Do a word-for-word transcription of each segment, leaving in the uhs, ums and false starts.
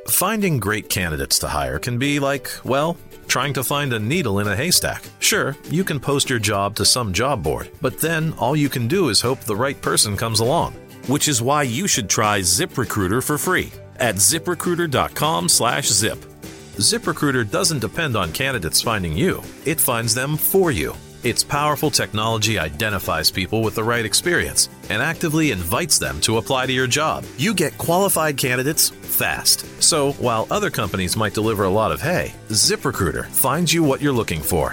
Finding great candidates to hire can be like, well, trying to find a needle in a haystack. Sure, you can post your job to some job board, but then all you can do is hope the right person comes along. Which is why you should try ZipRecruiter for free at ziprecruiter.com slash zip. ZipRecruiter doesn't depend on candidates finding you. It finds them for you. Its powerful technology identifies people with the right experience and actively invites them to apply to your job. You get qualified candidates fast. So while other companies might deliver a lot of hay, ZipRecruiter finds you what you're looking for.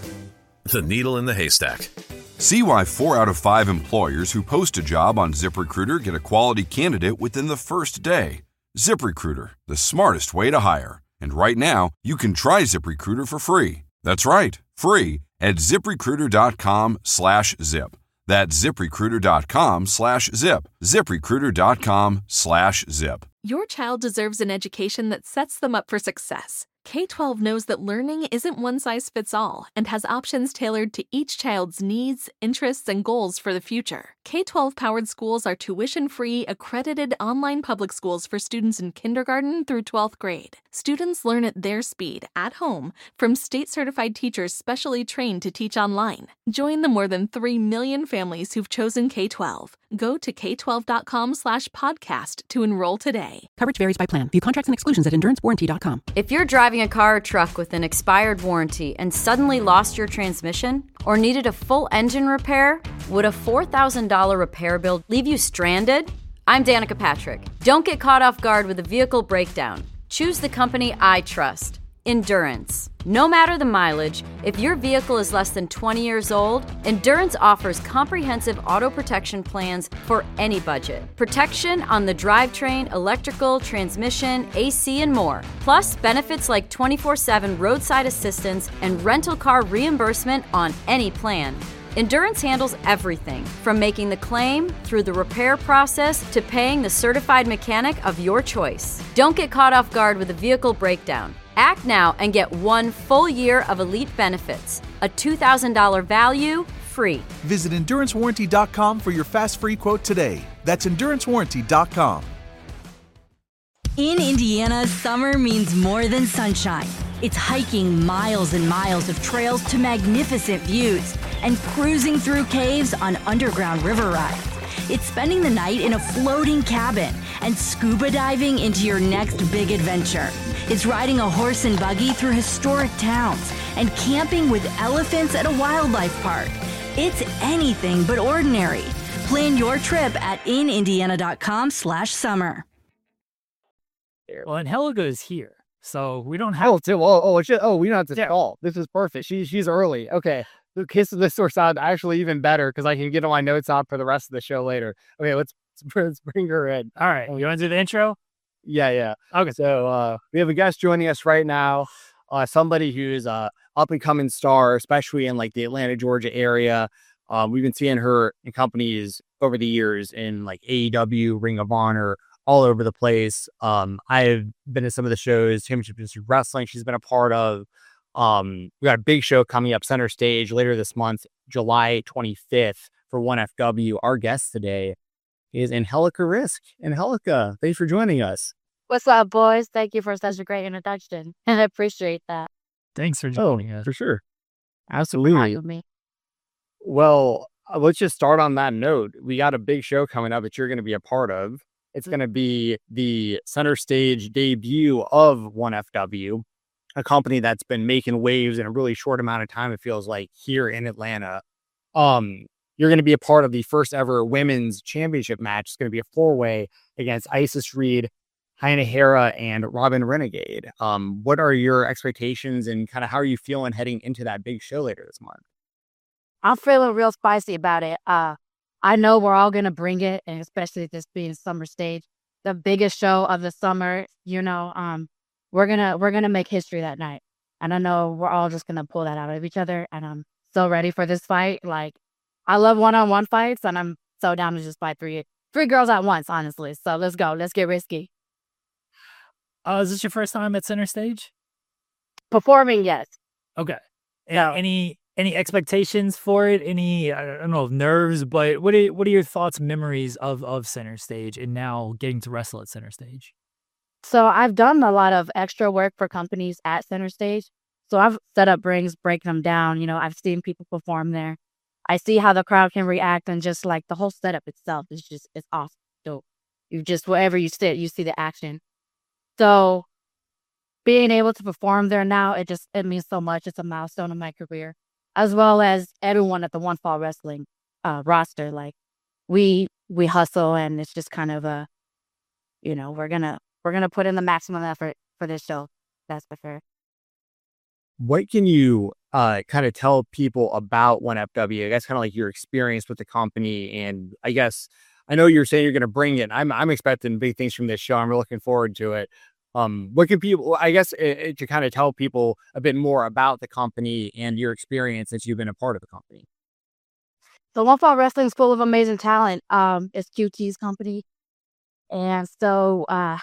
The needle in the haystack. See why four out of five employers who post a job on ZipRecruiter get a quality candidate within the first day. ZipRecruiter, the smartest way to hire. And right now, you can try ZipRecruiter for free. That's right, free at ziprecruiter.com slash zip. That's ziprecruiter.com slash zip. ziprecruiter.com slash zip. Your child deserves an education that sets them up for success. K twelve knows that learning isn't one size fits all and has options tailored to each child's needs, interests, and goals for the future. K twelve powered schools are tuition-free, accredited online public schools for students in kindergarten through twelfth grade. Students learn at their speed, at home, from state-certified teachers specially trained to teach online. Join the more than three million families who've chosen K twelve. Go to k twelve dot com slash podcast to enroll today. Coverage varies by plan. View contracts and exclusions at endurance warranty dot com. If you're driving a car or truck with an expired warranty and suddenly lost your transmission or needed a full engine repair, would a four thousand dollars repair bill leave you stranded? I'm Danica Patrick. Don't get caught off guard with a vehicle breakdown. Choose the company I trust. Endurance. No matter the mileage, if your vehicle is less than twenty years old, Endurance offers comprehensive auto protection plans for any budget. Protection on the drivetrain, electrical, transmission, A C, and more. Plus, benefits like twenty-four seven roadside assistance and rental car reimbursement on any plan. Endurance handles everything, from making the claim through the repair process to paying the certified mechanic of your choice. Don't get caught off guard with a vehicle breakdown. Act now and get one full year of elite benefits. A two thousand dollars value, free. Visit endurance warranty dot com for your fast free quote today. That's endurance warranty dot com. In Indiana, summer means more than sunshine. It's hiking miles and miles of trails to magnificent views and cruising through caves on underground river rides. It's spending the night in a floating cabin and scuba diving into your next big adventure. It's riding a horse and buggy through historic towns and camping with elephants at a wildlife park. It's anything but ordinary. Plan your trip at in indiana dot com slash summer. Well, and Helica is here, so we don't have Oh, too. Oh, oh, it's just, oh, we don't have to Yeah. call. This is perfect. She, she's early. Okay. The kiss of this source sound actually even better because I can get all my notes out for the rest of the show later. Okay, let's let's bring her in. All right, you want to do the intro? Yeah, yeah. Okay. So uh, we have a guest joining us right now. Uh, somebody who's a up and coming star, especially in like the Atlanta, Georgia area. Um, we've been seeing her in companies over the years in like A E W, Ring of Honor, all over the place. Um, I've been to some of the shows, Championship District Wrestling she's been a part of. Um, we got a big show coming up center stage later this month, July twenty-fifth for one F W. Our guest today is Angelica Risk. Angelica, thanks for joining us. What's up, boys? Thank you for such a great introduction. And I appreciate that. Thanks for Oh, joining us. for sure. Fine Absolutely. with me. Well, uh, let's just start on that note. We got a big show coming up that you're going to be a part of. It's going to be the center stage debut of one F W, a company that's been making waves in a really short amount of time, it feels like, here in Atlanta. Um, you're going to be a part of the first ever women's championship match. It's going to be a four-way against Isis Reed, Hyena Hera, and Robin Renegade. Um, what are your expectations and kind of how are you feeling heading into that big show later this month? I'm feeling real spicy about it. Uh, I know we're all going to bring it, and especially this being summer stage, the biggest show of the summer, you know, um, we're going to we're gonna make history that night. And I know we're all just going to pull that out of each other, and I'm so ready for this fight. Like, I love one-on-one fights, and I'm so down to just fight three three girls at once, honestly. So let's go. Let's get risky. Uh, is this your first time at center stage? Performing, yes. Okay. A- No. Any any expectations for it? Any I don't know nerves, but what are what are your thoughts, memories of of center stage, and now getting to wrestle at center stage? So I've done a lot of extra work for companies at Center Stage. So I've set up rings, break them down. You know, I've seen people perform there. I see how the crowd can react, and just like the whole setup itself is just, it's awesome. So you just, wherever you sit, you see the action. So being able to perform there now, it just, it means so much. It's a milestone in my career, as well as everyone at the One Fall Wrestling uh, roster. Like we, we hustle, and it's just kind of a, you know, we're going to, we're going to put in the maximum effort for this show. That's for sure. What can you uh, kind of tell people about one F W? I guess kind of like your experience with the company. And I guess, I know you're saying you're going to bring it. I'm, I'm expecting big things from this show. I'm really looking forward to it. Um, what can people, I guess, it, it, to kind of tell people a bit more about the company and your experience since you've been a part of the company? So One Fall Wrestling is full of amazing talent. Um, it's Q T's company. And so uh,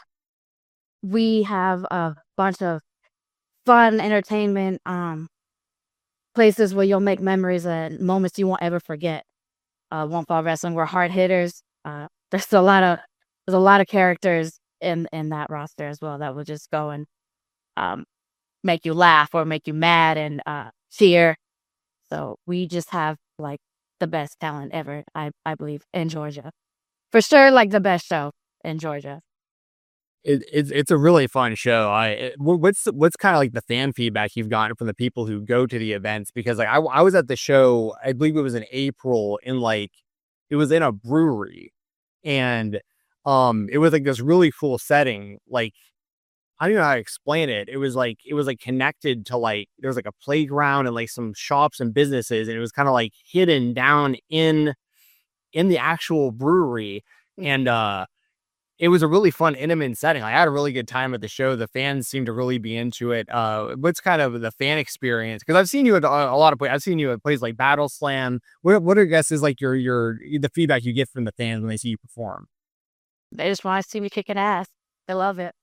we have a bunch of fun entertainment um, places where you'll make memories and moments you won't ever forget. Uh, One Fall Wrestling, we're hard hitters. Uh, there's a lot of there's a lot of characters in in that roster as well that will just go and um, make you laugh or make you mad and uh, cheer. So we just have like the best talent ever, I I believe, in Georgia. For sure, like the best show in Georgia. It, it's it's a really fun show. I it, what's what's kind of like the fan feedback you've gotten from the people who go to the events? Because like I, I was at the show, I believe it was in April, in like it was in a brewery, and um it was like this really cool setting. Like I don't know how to explain it. It was like it was like connected to like there was like a playground and like some shops and businesses, and it was kind of like hidden down in in the actual brewery, and uh. It was a really fun, intimate setting. I had a really good time at the show. The fans seemed to really be into it. Uh, what's kind of the fan experience? Because I've seen you at a, a lot of places. I've seen you at places like Battle Slam. What, what I guess is like your your the feedback you get from the fans when they see you perform? They just want to see me kicking ass. They love it.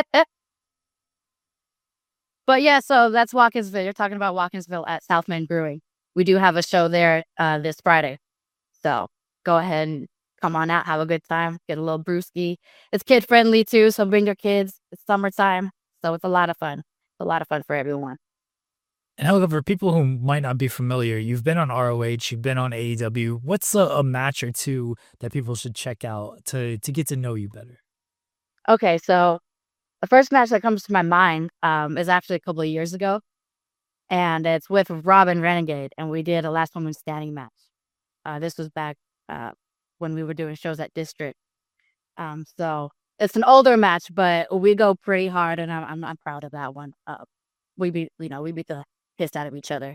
But yeah, so that's Watkinsville. You're talking about Watkinsville at Southman Brewing. We do have a show there uh, this Friday. So go ahead and come on out, have a good time, get a little brewski. It's kid friendly too, so bring your kids. It's summertime, so it's a lot of fun. It's a lot of fun for everyone. And Helga, for people who might not be familiar, you've been on R O H, you've been on A E W. What's a, a match or two that people should check out to to get to know you better? Okay, so the first match that comes to my mind um, is actually a couple of years ago, and it's with Robin Renegade, and we did a last woman standing match. Uh, this was back uh, when we were doing shows at District. Um, so it's an older match, but we go pretty hard, and I'm I'm, I'm proud of that one. Uh, we beat, you know, we beat the piss out of each other.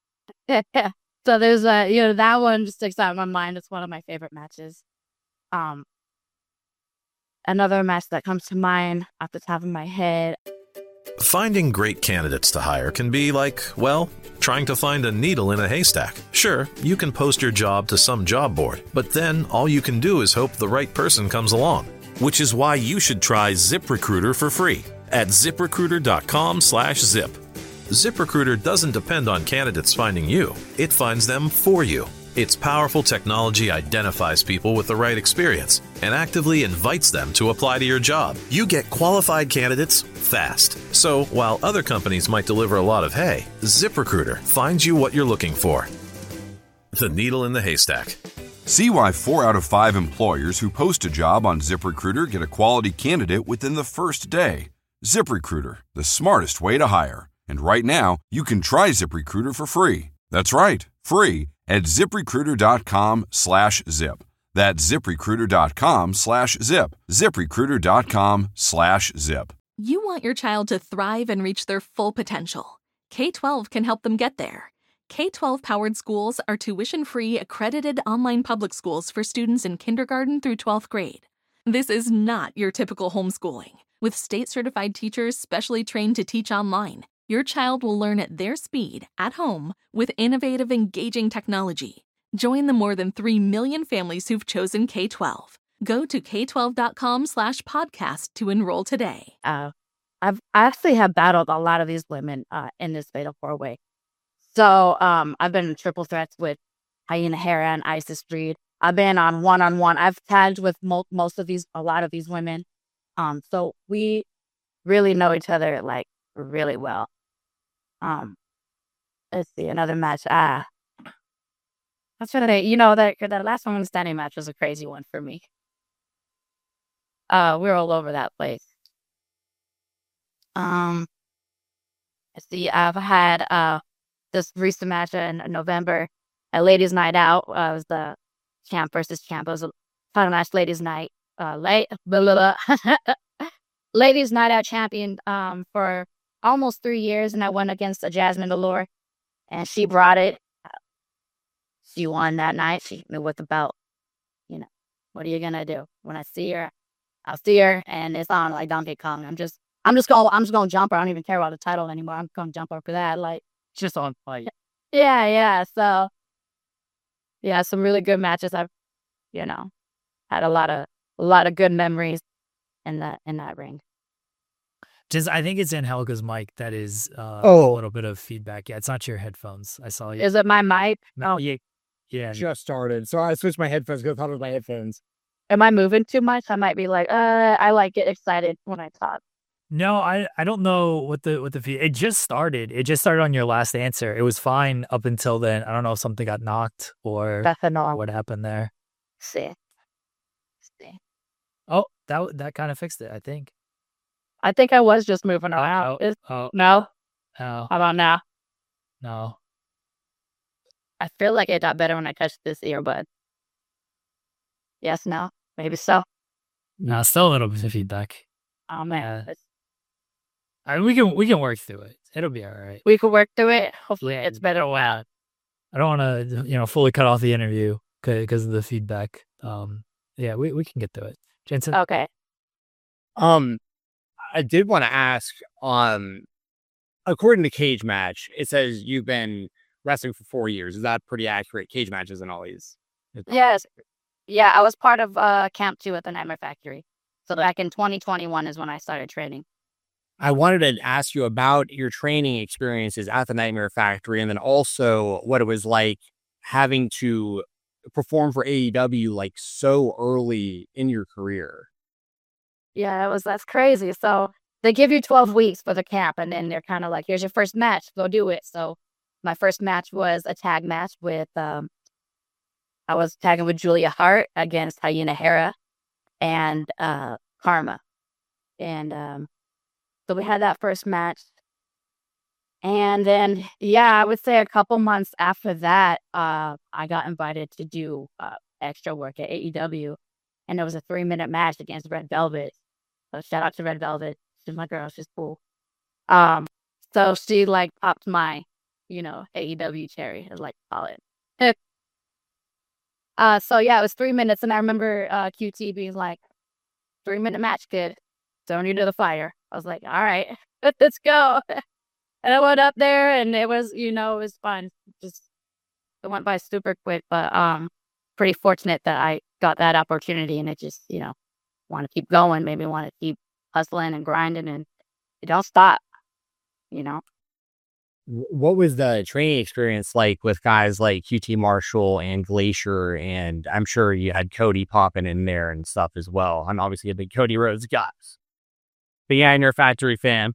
So there's a, you know, that one just sticks out in my mind. It's one of my favorite matches. Um, another match that comes to mind off the top of my head. Finding great candidates to hire can be like, well, trying to find a needle in a haystack. Sure, you can post your job to some job board, but then all you can do is hope the right person comes along. Which is why you should try ZipRecruiter for free at ziprecruiter.com slash zip. ZipRecruiter doesn't depend on candidates finding you. It finds them for you. Its powerful technology identifies people with the right experience and actively invites them to apply to your job. You get qualified candidates fast. So while other companies might deliver a lot of hay, ZipRecruiter finds you what you're looking for. The needle in the haystack. See why four out of five employers who post a job on ZipRecruiter get a quality candidate within the first day. ZipRecruiter, the smartest way to hire. And right now, you can try ZipRecruiter for free. That's right, free at ziprecruiter.com slash zip. That's ziprecruiter.com slash zip. ziprecruiter.com slash zip. You want your child to thrive and reach their full potential. K twelve can help them get there. K twelve powered schools are tuition-free, accredited online public schools for students in kindergarten through twelfth grade. This is not your typical homeschooling. With state-certified teachers specially trained to teach online, your child will learn at their speed, at home, with innovative, engaging technology. Join the more than three million families who've chosen K twelve. Go to k twelve dot com slash podcast to enroll today. Uh, I've I actually have battled a lot of these women uh, in this fatal four-way. So um, I've been in triple threats with Hyena Hera and Isis Reed. I've been on one-on-one. I've tagged with mo- most of these, a lot of these women. Um, so we really know each other like really well. Um, let's see another match. Ah, that's what I. You know that that last one standing match was a crazy one for me. Uh, we're all over that place. Um, let's see. I've had uh this recent match in November, a ladies' night out. Uh, it was the champ versus champ. It was a title match, ladies' night. Uh, late, blah, blah, blah. Ladies' night out champion. Um, for almost three years, and I went against a Jasmine Allure, and she brought it. She won that night. She hit me with the belt. You know, what are you gonna do? When I see her, I'll see her, and it's on like Donkey Kong. I'm just, I'm just going, I'm just going to jump her. I don't even care about the title anymore. I'm going to jump her for that. Like, Just on fight. yeah, yeah. So, yeah, some really good matches. I've, you know, had a lot of, a lot of good memories in that in that ring. Just, I think it's in Helga's mic that is uh, Oh. a little bit of feedback. Yeah, it's not your headphones. I saw you. Is it my mic? No, Oh, yeah, yeah. Just started. So I switched my headphones because I thought it was my headphones. am I moving too much? I might be like, uh, I like get excited when I talk. No, I I don't know what the what the feed. It just started. It just started on your last answer. It was fine up until then. I don't know if something got knocked or That's annoying. what happened there. See, see. Oh, that w- that kind of fixed it, I think. I think I was just moving Oh, around. oh, Is- oh, no, oh, how about now? no. I feel like it got better when I touched this earbud. Yes, no, maybe so. No, still a little bit of feedback. Oh man, Yeah. Let's- I mean, we can we can work through it. It'll be all right. we could work through it. Hopefully, it's better. Wow. I don't want to, you know, fully cut off the interview because of the feedback. Um, yeah, we, we can get through it. Jensen, Okay. Um, I did want to ask, um, according to Cage Match, it says you've been wrestling for four years. Is that pretty accurate? Cage Match isn't always. Yes. Yeah, I was part of uh, Camp Two at the Nightmare Factory. So back in twenty twenty-one is when I started training. I wanted to ask you about your training experiences at the Nightmare Factory, and then also what it was like having to perform for A E W like so early in your career. Yeah, it was that's crazy. So they give you twelve weeks for the camp, and then they're kind of like, "Here's your first match. Go do it." So my first match was a tag match with um, I was tagging with Julia Hart against Hyena Hera and uh, Karma, and um, so we had that first match. And then, yeah, I would say a couple months after that, uh, I got invited to do uh, extra work at A E W, and it was a three minute match against Red Velvet. So shout out to Red Velvet. She's my girl. She's cool. Um, so she like popped my, you know, A E W cherry, as like to call it. uh, so yeah, it was three minutes, and I remember uh, Q T being like, three minute match, kid. Throwing you to the fire. I was like, all right, let's go. And I went up there, and it was, you know, it was fun. Just it went by super quick, but um, pretty fortunate that I got that opportunity, and it just, you know, want to keep going, maybe want to keep hustling and grinding, and it don't stop, you know. Wh- What was the training experience like with guys like Q T Marshall and Glacier? And I'm sure you had Cody popping in there and stuff as well. I'm obviously a big Cody Rhodes guy. But yeah, and you're a Factory fan.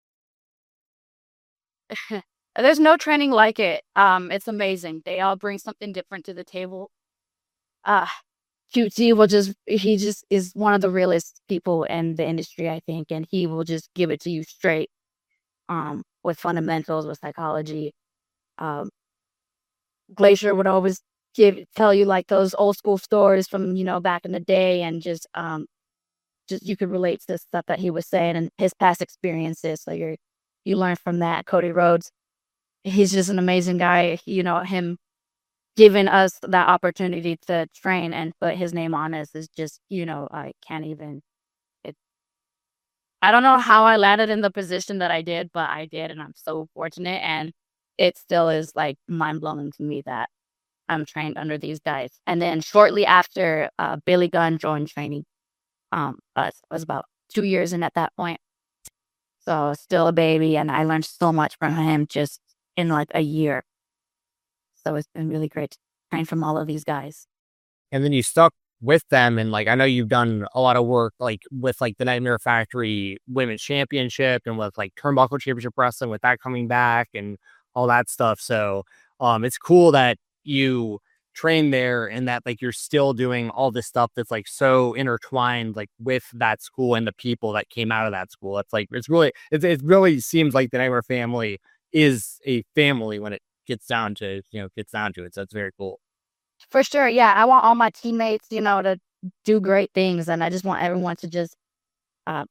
There's no training like it. Um, it's amazing. They all bring something different to the table. Uh, Q T will just, he just is one of the realest people in the industry, I think, and he will just give it to you straight, um, with fundamentals, with psychology. Um, Glacier would always give, tell you like those old school stories from, you know, back in the day, and just, um, just you could relate to the stuff that he was saying and his past experiences. So you're, you learn from that. Cody Rhodes, he's just an amazing guy. You know, him giving us that opportunity to train and put his name on us is just, you know, I can't even, it, I don't know how I landed in the position that I did, but I did, and I'm so fortunate. And it still is like mind blowing to me that I'm trained under these guys. And then shortly after, uh, Billy Gunn joined training. Um, I was about two years in at that point. So still a baby, and I learned so much from him just in like a year. So it's been really great to train from all of these guys. And then you stuck with them. And like, I know you've done a lot of work like with like the Nightmare Factory Women's Championship and with like Turnbuckle Championship Wrestling with that coming back and all that stuff. So um, it's cool that you train there and that like you're still doing all this stuff that's like so intertwined like with that school and the people that came out of that school. It's like, it's really, it, it really seems like the Nightmare family is a family when it gets down to, you know, gets down to it. So it's very cool. For sure. Yeah. I want all my teammates, you know, to do great things. And I just want everyone to just uh,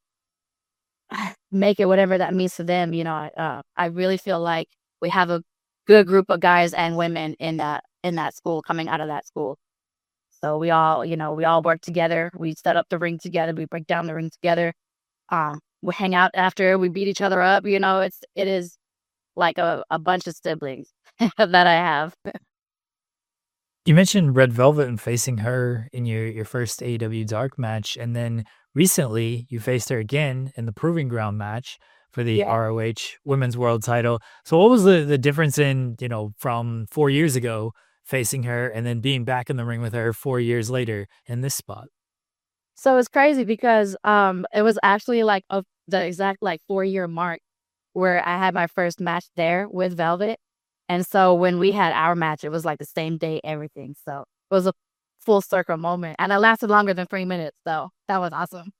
make it whatever that means to them. You know, I, uh, I really feel like we have a good group of guys and women in that, in that school, coming out of that school. So we all, you know, we all work together. We set up the ring together. We break down the ring together. Um, we hang out after, we beat each other up. You know, it's, it is like a, a bunch of siblings that I have. You mentioned Red Velvet and facing her in your, your first A E W Dark match. And then recently you faced her again in the Proving Ground match for the Yeah. R O H Women's World title. So what was the, the difference in, you know, from four years ago facing her and then being back in the ring with her four years later in this spot? So it's crazy because um, it was actually like a, the exact like four year mark where I had my first match there with Velvet. And so when we had our match, it was like the same day, everything. So it was a full circle moment. And it lasted longer than three minutes. So that was awesome.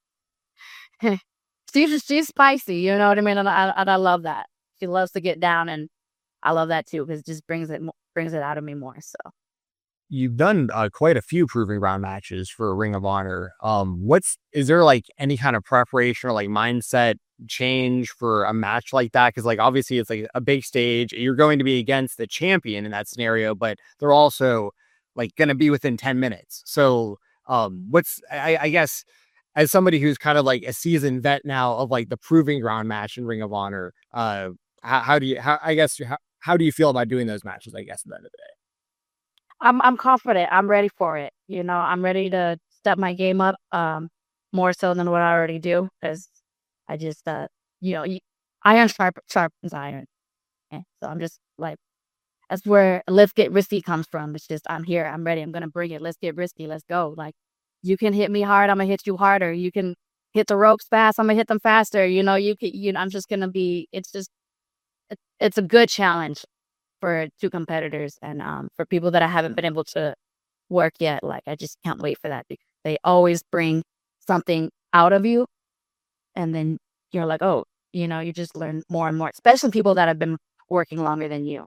she's, she's spicy, you know what I mean? And I, and I love that. She loves to get down, and I love that too, because it just brings it, mo- brings it out of me more. So You've done uh, quite a few Proving Ground matches for Ring of Honor. Um, what's, is there like any kind of preparation or like mindset change for a match like that? Because like obviously it's like a big stage, you're going to be against the champion in that scenario, but they're also like going to be within ten minutes. So um what's, I, I guess as somebody who's kind of like a seasoned vet now of like the Proving Ground match in Ring of Honor, uh how, how do you, how, I guess how, how do you feel about doing those matches, I guess, at the end of the day? I'm I'm confident. I'm ready for it. You know, I'm ready to step my game up um, more so than what I already do, because I just, uh, you know, y- iron sharp sharpens iron. And so I'm just like, that's where let's get risky comes from. It's just, I'm here. I'm ready. I'm going to bring it. Let's get risky. Let's go. Like, you can hit me hard. I'm going to hit you harder. You can hit the ropes fast. I'm going to hit them faster. You know, you can, you know, I'm just going to be, it's just, it, it's a good challenge for two competitors, and um, for people that I haven't been able to work yet. Like, I just can't wait for that, because they always bring something out of you, and then you're like, oh, you know, you just learn more and more, especially people that have been working longer than you.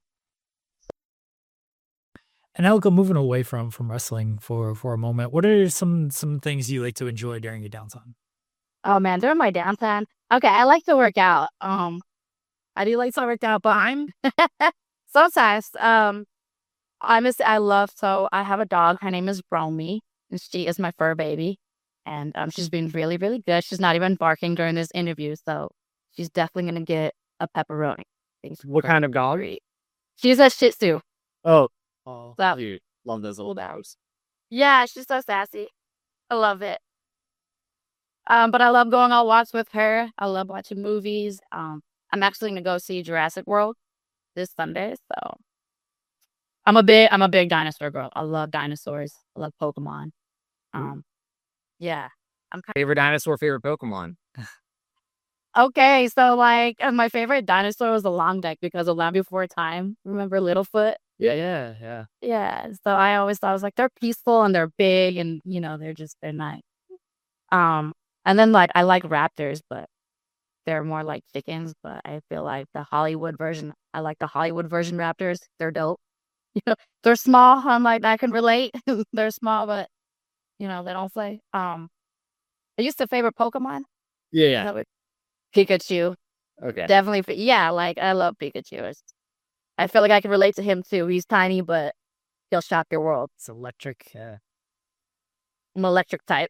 And Elka, moving away from from wrestling for for a moment, what are some some things you like to enjoy during your downtime? Oh man, during my downtime, okay, I like to work out. Um, I do like to work out, but I'm sometimes um, I'm a, I love so I have a dog. Her name is Romy, and she is my fur baby, and um, she's been really really good. She's not even barking during this interview, so she's definitely gonna get a pepperoni. What kind of dog? She's a Shih Tzu. Oh, oh, So- dude, love those little dogs. Yeah, she's so sassy. I love it. Um, but I love going on walks with her. I love watching movies. Um, I'm actually gonna go see Jurassic World this Sunday. So I'm a big, I'm a big dinosaur girl. I love dinosaurs. I love Pokemon. Um, yeah. I'm kind Favorite dinosaur, favorite Pokemon? okay. So like, uh, my favorite dinosaur was the long neck because of Land Before Time. Remember Littlefoot? Yeah, yeah, yeah. Yeah. So I always thought I was like, they're peaceful and they're big, and you know, they're just they're nice. Um, and then like I like raptors, but they're more like chickens. But I feel like the Hollywood version, I like the Hollywood version raptors. They're dope. You know, they're small. I'm like, I can relate. They're small, but you know, they don't play. Um, I used to favorite Pokemon. Yeah, yeah. That would- Pikachu. Okay. Definitely. fi- Yeah, like I love Pikachu. It's, I feel like I can relate to him too. He's tiny, but he'll shock your world. It's electric. Uh, I'm electric type.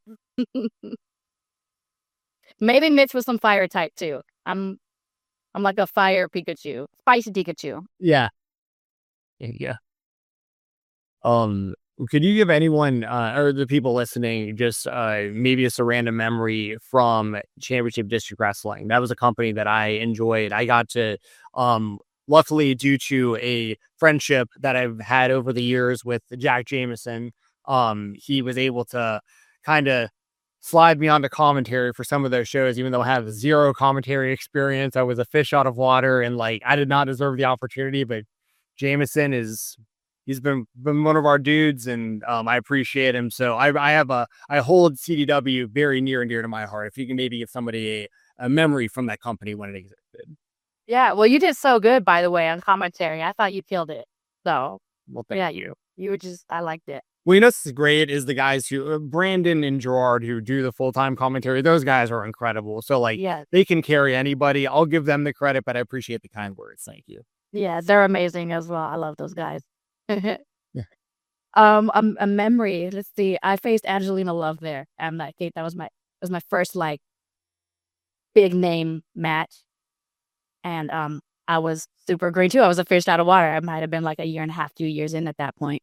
Maybe mixed with some fire type too. I'm I'm like a fire Pikachu. Spicy Pikachu. Yeah. Yeah, yeah. Um, could you give anyone uh, or the people listening just uh, maybe just a random memory from Championship District Wrestling? That was a company that I enjoyed. I got to, um, luckily due to a friendship that I've had over the years with Jack Jameson, um, he was able to kind of slide me onto commentary for some of those shows, even though I have zero commentary experience. I was a fish out of water, and like I did not deserve the opportunity. But Jameson is he's been been one of our dudes, and um, I appreciate him. So I I have a I hold C D W very near and dear to my heart. If you can maybe give somebody a, a memory from that company when it existed. Yeah, well, you did so good, by the way, on commentary. I thought you killed it. So, Well, thank yeah, you. you were just, I liked it. Well, you know what's great is the guys who, uh, Brandon and Gerard, who do the full-time commentary. Those guys are incredible. So, like, Yeah, they can carry anybody. I'll give them the credit, but I appreciate the kind words. Thank you. yeah, they're amazing as well. I love those guys. Yeah. um, a, a memory. Let's see. I faced Angelina Love there, and I think that was my was my first like big name match, and um, I was super green too. I was a fish out of water. I might have been like a year and a half, two years in at that point.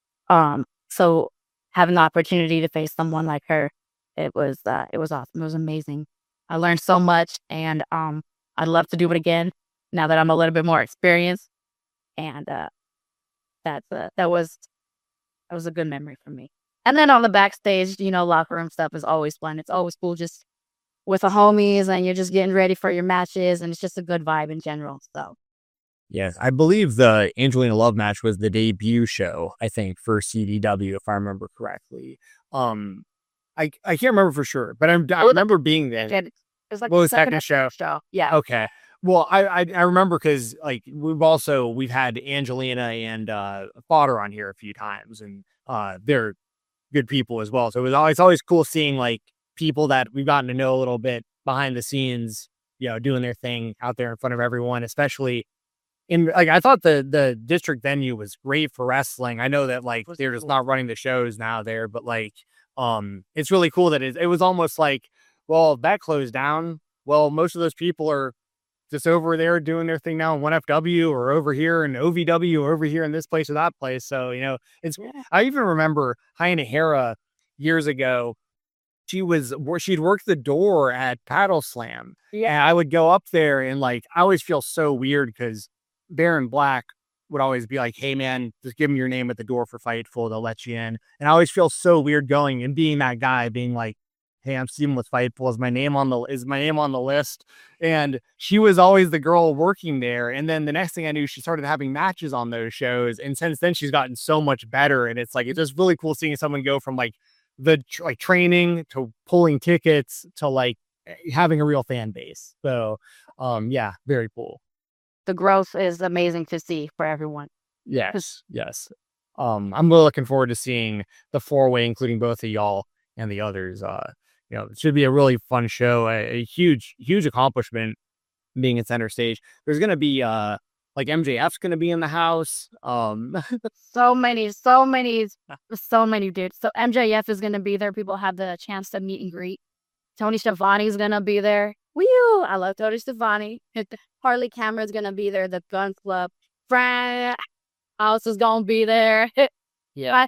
Um, so having the opportunity to face someone like her, it was uh, it was awesome. It was amazing. I learned so much, and um, I'd love to do it again now that I'm a little bit more experienced. And uh, that's uh, that was that was a good memory for me. And then on the backstage, you know, locker room stuff is always fun. It's always cool just with the homies, and you're just getting ready for your matches, and it's just a good vibe in general. So. Yes, I believe the Angelina Love match was the debut show, I think, for C D W, if I remember correctly. Um, I I can't remember for sure, but I'm, I remember being there. It was like What the was the second show? show. Yeah. Okay. Well, I I, I remember because like we've also we've had Angelina and uh, Fodder on here a few times, and uh, they're good people as well. So it was always always cool seeing like people that we've gotten to know a little bit behind the scenes, you know, doing their thing out there in front of everyone, especially. In, like I thought the the district venue was great for wrestling. I know that like they're just not running the shows now there, but like um it's really cool that it, it was almost like, well, that closed down. Well, most of those people are just over there doing their thing now in one F W or over here in O V W or over here in this place or that place. So, you know, it's I even remember Hyena Hera years ago. She was where she'd worked the door at Paddle Slam. Yeah, and I would go up there and like I always feel so weird because Baron Black would always be like, "Hey man, just give them your name at the door for Fightful. They'll let you in." And I always feel so weird going and being that guy, being like, "Hey, I'm Steven with Fightful. Is my name on the is my name on the list?" And she was always the girl working there. And then the next thing I knew, she started having matches on those shows. And since then, she's gotten so much better. And it's like it's just really cool seeing someone go from like the like training to pulling tickets to like having a real fan base. So, um, yeah, very cool. The growth is amazing to see for everyone. Yes, yes. Um, I'm really looking forward to seeing the four-way, including both of y'all and the others. Uh, you know, it should be a really fun show, a, a huge, huge accomplishment being at center stage. There's going to be, uh, like M J F's going to be in the house. Um, so many, so many, so many dudes. So M J F is going to be there. People have the chance to meet and greet. Tony Schiavone is going to be there. Woo! I love Tony Schiavone. Harley Cameron's gonna be there. The Gun Club. Fran House is gonna be there. Yeah.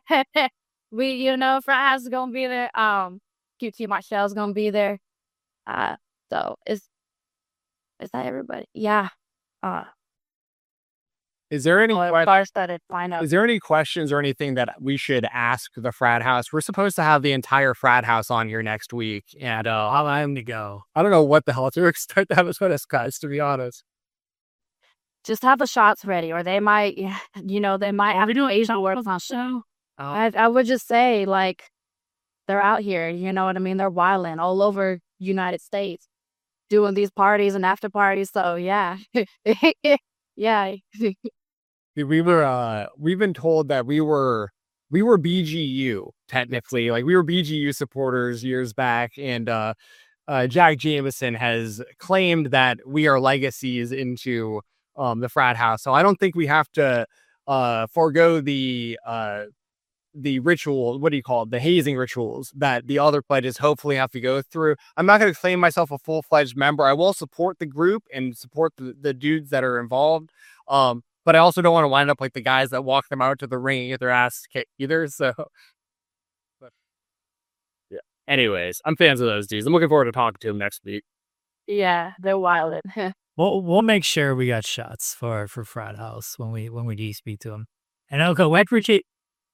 we, you know, Fran House is gonna be there. Um, Q T Marshall's gonna be there. Uh, so is is that everybody? Yeah. Uh, is there any star-studded lineup? Is there any questions or anything that we should ask the frat house? We're supposed to have the entire frat house on here next week, and uh, I'm to go. I don't know what the hell to expect to have us with us guys, to be honest. Just have the shots ready, or they might, you know, they might have to do Asian world on show. Oh. I, I would just say, like, they're out here, you know what I mean? They're wilding all over United States, doing these parties and after parties. So yeah, yeah. We were, uh, we've been told that we were, we were B G U technically, like we were B G U supporters years back, and uh, uh, Jack Jameson has claimed that we are legacies into um the frat house. So I don't think we have to uh forego the uh the ritual, what do you call it, the hazing rituals that the other pledges hopefully have to go through. I'm not going to claim myself a full-fledged member. I will support the group and support the, the dudes that are involved. Um, but I also don't want to wind up like the guys that walk them out to the ring and get their ass kicked either. So, but, yeah. Anyways, I'm fans of those dudes. I'm looking forward to talking to them next week. Yeah, they're wild. We'll we'll make sure we got shots for for Frat House when we when we do speak to them. And okay, we appreciate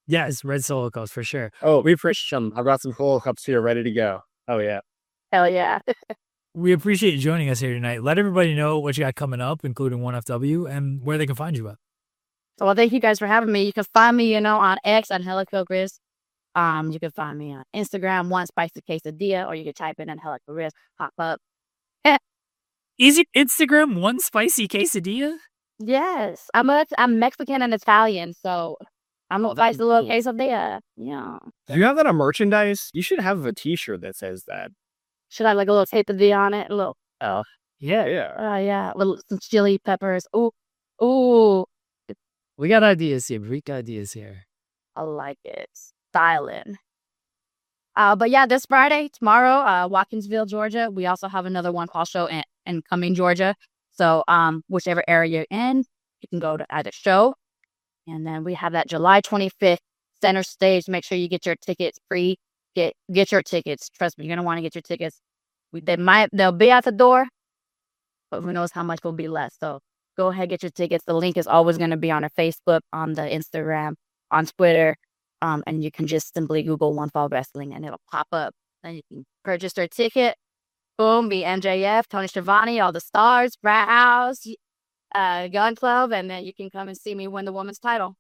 Yes, red solo cups for sure. Oh, we appreciate them. I've got some solo cups here ready to go. Oh, yeah. Hell yeah. We appreciate you joining us here tonight. Let everybody know what you got coming up, including one F W, and where they can find you at. Well, thank you guys for having me. You can find me, you know, on X at HelicoChris. Um, you can find me on Instagram, One Spicy Quesadilla, or you can type in at HelicoChris, pop up. Is your Instagram One Spicy Quesadilla? Yes, I'm a, I'm Mexican and Italian, so I'm a Oh, that's spicy little cool. quesadilla. Yeah. Do you have that on merchandise? You should have a t-shirt that says that. Should I have like a little quesadilla on it? A little, Oh, yeah, yeah. uh, yeah, with some chili peppers. Ooh, ooh, We got ideas here. We got ideas here. I like it. Styling. Uh, but yeah, this Friday, tomorrow, uh, Watkinsville, Georgia. We also have another one call show in, in Cumming, Georgia. So, um, whichever area you're in, you can go to either show. And then we have that July twenty-fifth center stage. Make sure you get your tickets free. Get get your tickets. Trust me, you're gonna want to get your tickets. We, they might they'll be at the door, but who knows how much will be left. So go ahead, get your tickets. The link is always going to be on our Facebook, on the Instagram, on Twitter. Um, and you can just simply Google One Fall Wrestling and it'll pop up. Then you can purchase your ticket. Boom, be M J F, Tony Schiavone, all the stars, Frat House, uh, Gun Club, and then you can come and see me win the women's title.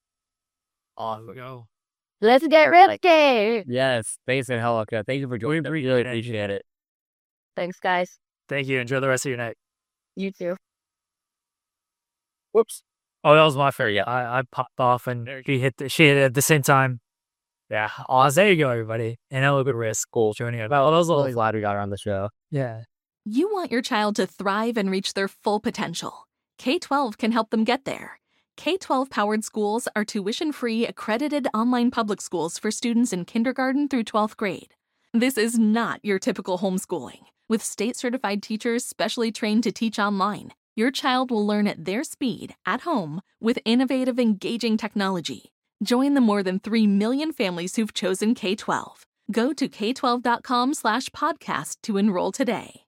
On we go. Let's get risky. Yes, thanks and Helico. Thank you for joining. We really appreciate it. Thanks, guys. Thank you. Enjoy the rest of your night. You too. Whoops. Oh, that was my fair. Yeah, I, I popped off and she hit the, she hit it at the same time. Yeah. Oh, there you go, everybody. And a little bit of risk. Cool. Joining us. Well, that was a Really little. glad we got her on the show. Yeah. You want your child to thrive and reach their full potential. K twelve can help them get there. K twelve powered schools are tuition-free, accredited online public schools for students in kindergarten through twelfth grade. This is not your typical homeschooling. With state-certified teachers specially trained to teach online, your child will learn at their speed, at home, with innovative, engaging technology. Join the more than three million families who've chosen K twelve. Go to k twelve dot com slash podcast to enroll today.